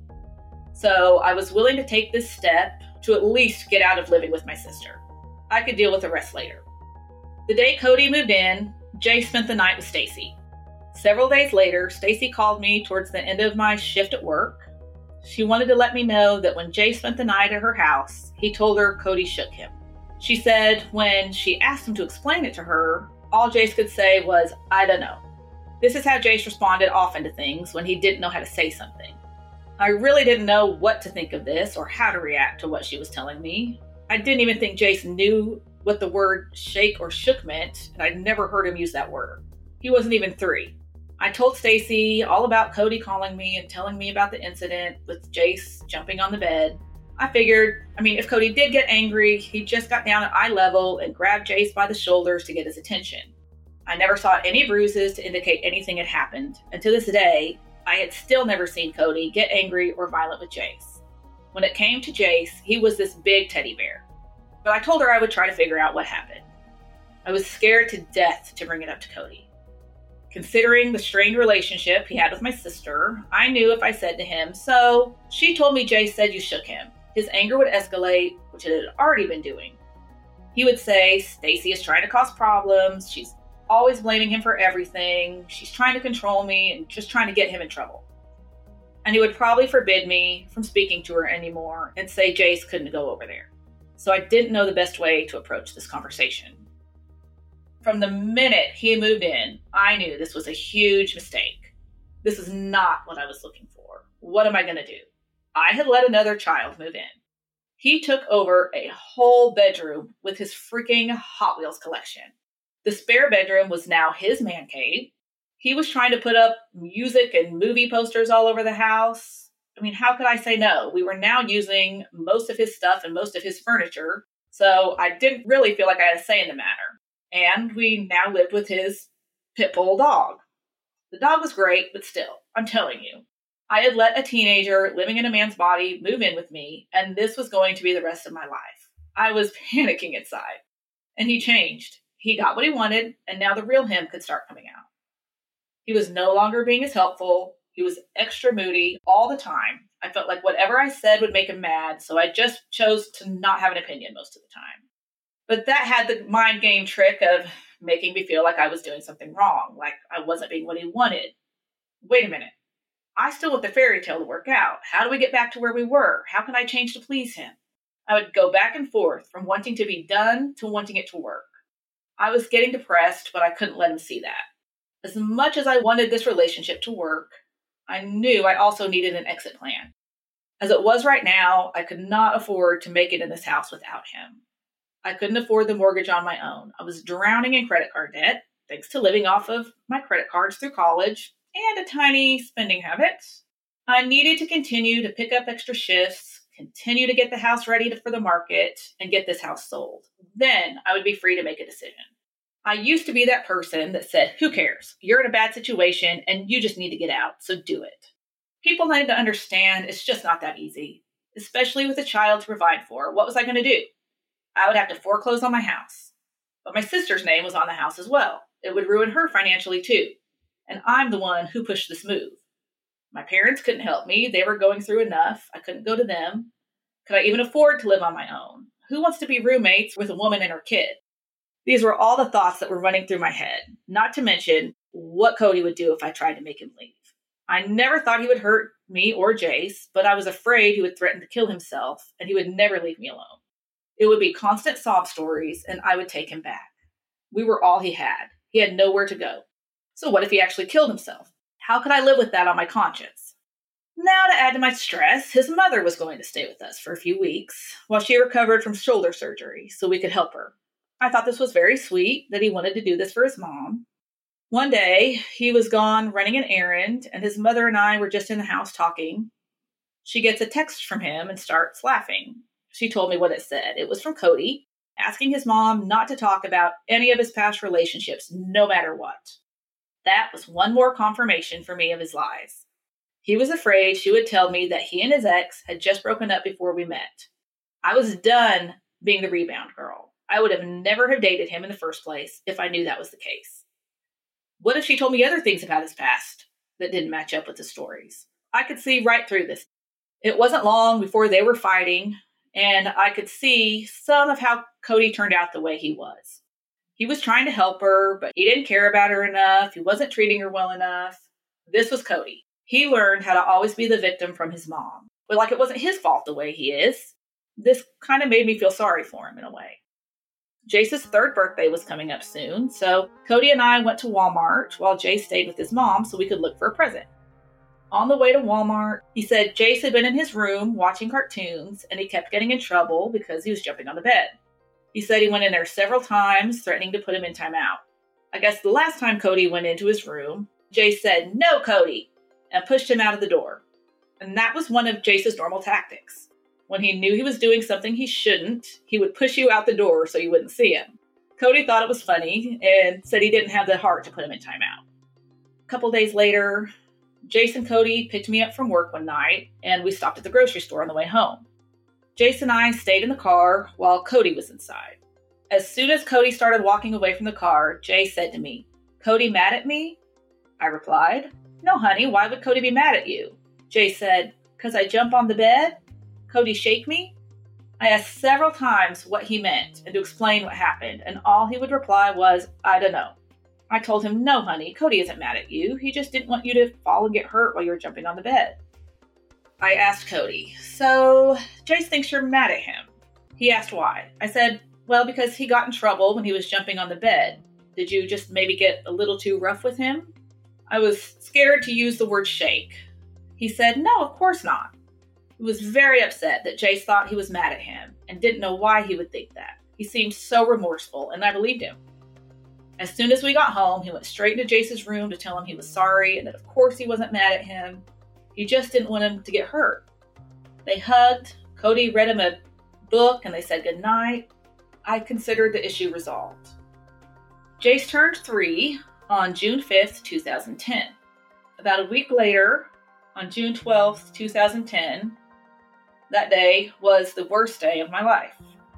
So I was willing to take this step to at least get out of living with my sister. I could deal with the rest later. The day Cody moved in, Jay spent the night with Stacy. Several days later, Stacy called me towards the end of my shift at work. She wanted to let me know that when Jay spent the night at her house, he told her Cody shook him. She said when she asked him to explain it to her, all Jace could say was, I don't know. This is how Jace responded often to things when he didn't know how to say something. I really didn't know what to think of this or how to react to what she was telling me. I didn't even think Jace knew what the word shake or shook meant, and I'd never heard him use that word. He wasn't even 3. I told Stacy all about Cody calling me and telling me about the incident with Jace jumping on the bed. I figured, if Cody did get angry, he just got down at eye level and grabbed Jace by the shoulders to get his attention. I never saw any bruises to indicate anything had happened, and to this day, I had still never seen Cody get angry or violent with Jace. When it came to Jace, he was this big teddy bear. But I told her I would try to figure out what happened. I was scared to death to bring it up to Cody. Considering the strained relationship he had with my sister, I knew if I said to him, so she told me Jace said you shook him, his anger would escalate, which it had already been doing. He would say, Stacy is trying to cause problems. She's always blaming him for everything. She's trying to control me and just trying to get him in trouble. And he would probably forbid me from speaking to her anymore and say Jace couldn't go over there. So I didn't know the best way to approach this conversation. From the minute he moved in, I knew this was a huge mistake. This is not what I was looking for. What am I going to do? I had let another child move in. He took over a whole bedroom with his freaking Hot Wheels collection. The spare bedroom was now his man cave. He was trying to put up music and movie posters all over the house. How could I say no? We were now using most of his stuff and most of his furniture, so I didn't really feel like I had a say in the matter. And we now lived with his pit bull dog. The dog was great, but still, I'm telling you, I had let a teenager living in a man's body move in with me, and this was going to be the rest of my life. I was panicking inside. And he changed. He got what he wanted, and now the real him could start coming out. He was no longer being as helpful. He was extra moody all the time. I felt like whatever I said would make him mad, so I just chose to not have an opinion most of the time. But that had the mind game trick of making me feel like I was doing something wrong, like I wasn't being what he wanted. Wait a minute. I still want the fairy tale to work out. How do we get back to where we were? How can I change to please him? I would go back and forth from wanting to be done to wanting it to work. I was getting depressed, but I couldn't let him see that. As much as I wanted this relationship to work, I knew I also needed an exit plan. As it was right now, I could not afford to make it in this house without him. I couldn't afford the mortgage on my own. I was drowning in credit card debt, thanks to living off of my credit cards through college and a tiny spending habit. I needed to continue to pick up extra shifts, continue to get the house ready for the market, and get this house sold. Then I would be free to make a decision. I used to be that person that said, who cares? You're in a bad situation and you just need to get out, so do it. People need to understand it's just not that easy, especially with a child to provide for. What was I going to do? I would have to foreclose on my house. But my sister's name was on the house as well. It would ruin her financially too. And I'm the one who pushed this move. My parents couldn't help me. They were going through enough. I couldn't go to them. Could I even afford to live on my own? Who wants to be roommates with a woman and her kid? These were all the thoughts that were running through my head, not to mention what Cody would do if I tried to make him leave. I never thought he would hurt me or Jace, but I was afraid he would threaten to kill himself and he would never leave me alone. It would be constant sob stories and I would take him back. We were all he had. He had nowhere to go. So what if he actually killed himself? How could I live with that on my conscience? Now to add to my stress, his mother was going to stay with us for a few weeks while she recovered from shoulder surgery so we could help her. I thought this was very sweet that he wanted to do this for his mom. One day, he was gone running an errand, and his mother and I were just in the house talking. She gets a text from him and starts laughing. She told me what it said. It was from Cody, asking his mom not to talk about any of his past relationships, no matter what. That was one more confirmation for me of his lies. He was afraid she would tell me that he and his ex had just broken up before we met. I was done being the rebound girl. I would have never have dated him in the first place if I knew that was the case. What if she told me other things about his past that didn't match up with the stories? I could see right through this. It wasn't long before they were fighting, and I could see some of how Cody turned out the way he was. He was trying to help her, but he didn't care about her enough. He wasn't treating her well enough. This was Cody. He learned how to always be the victim from his mom. But like it wasn't his fault the way he is. This kind of made me feel sorry for him in a way. Jace's 3rd birthday was coming up soon, so Cody and I went to Walmart while Jace stayed with his mom so we could look for a present. On the way to Walmart, he said Jace had been in his room watching cartoons and he kept getting in trouble because he was jumping on the bed. He said he went in there several times, threatening to put him in timeout. I guess the last time Cody went into his room, Jace said, "No, Cody," and pushed him out of the door. And that was one of Jace's normal tactics. When he knew he was doing something he shouldn't, he would push you out the door so you wouldn't see him. Cody thought it was funny and said he didn't have the heart to put him in timeout. A couple days later, Jace and Cody picked me up from work one night, and we stopped at the grocery store on the way home. Jace and I stayed in the car while Cody was inside. As soon as Cody started walking away from the car, Jace said to me, "Cody mad at me?" I replied, "No, honey, why would Cody be mad at you?" Jace said, "'Cause I jump on the bed? Cody shake me?" I asked several times what he meant and to explain what happened, and all he would reply was, "I don't know." I told him, "No, honey, Cody isn't mad at you. He just didn't want you to fall and get hurt while you were jumping on the bed." I asked Cody, "So Jace thinks you're mad at him." He asked why. I said, "Well, because he got in trouble when he was jumping on the bed. Did you just maybe get a little too rough with him?" I was scared to use the word shake. He said, "No, of course not." He was very upset that Jace thought he was mad at him and didn't know why he would think that. He seemed so remorseful, and I believed him. As soon as we got home, he went straight into Jace's room to tell him he was sorry and that of course he wasn't mad at him. He just didn't want him to get hurt. They hugged. Cody read him a book and they said goodnight. I considered the issue resolved. Jace turned 3 on June 5th, 2010. About a week later, on June 12th, 2010, that day was the worst day of my life.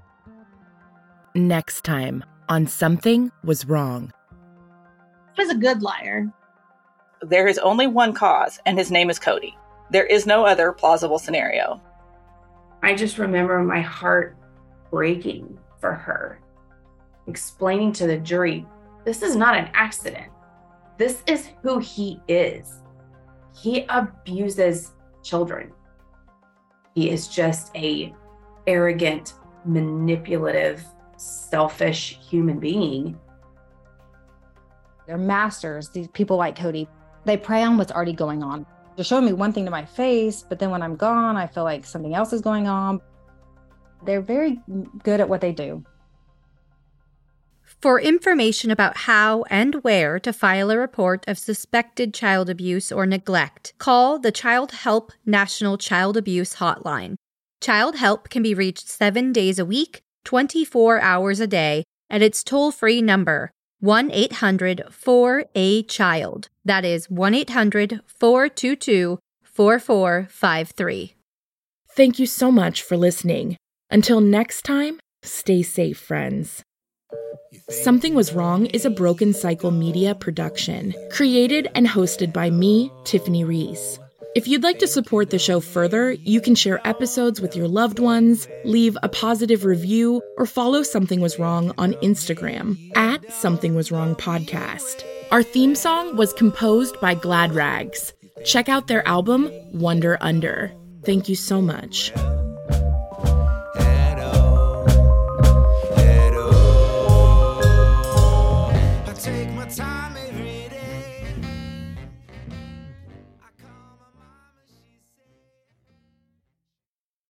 Next time on Something Was Wrong. He was a good liar. There is only one cause, and his name is Cody. There is no other plausible scenario. I just remember my heart breaking for her, explaining to the jury, this is not an accident. This is who he is. He abuses children. He is just a arrogant, manipulative, selfish human being. They're masters, these people like Cody. They prey on what's already going on. They're showing me one thing to my face, but then when I'm gone, I feel like something else is going on. They're very good at what they do. For information about how and where to file a report of suspected child abuse or neglect, call the Child Help National Child Abuse Hotline. Child Help can be reached 7 days a week, 24 hours a day, at its toll-free number, 1-800-4A-CHILD. That is 1-800-422-4453. Thank you so much for listening. Until next time, stay safe, friends. Something Was Wrong is a Broken Cycle Media production, created and hosted by me, Tiffany Reese. If you'd like to support the show further, you can share episodes with your loved ones, leave a positive review, or follow Something Was Wrong on Instagram at Something Was Wrong Podcast. Our theme song was composed by Glad Rags. Check out their album, Wonder Under. Thank you so much.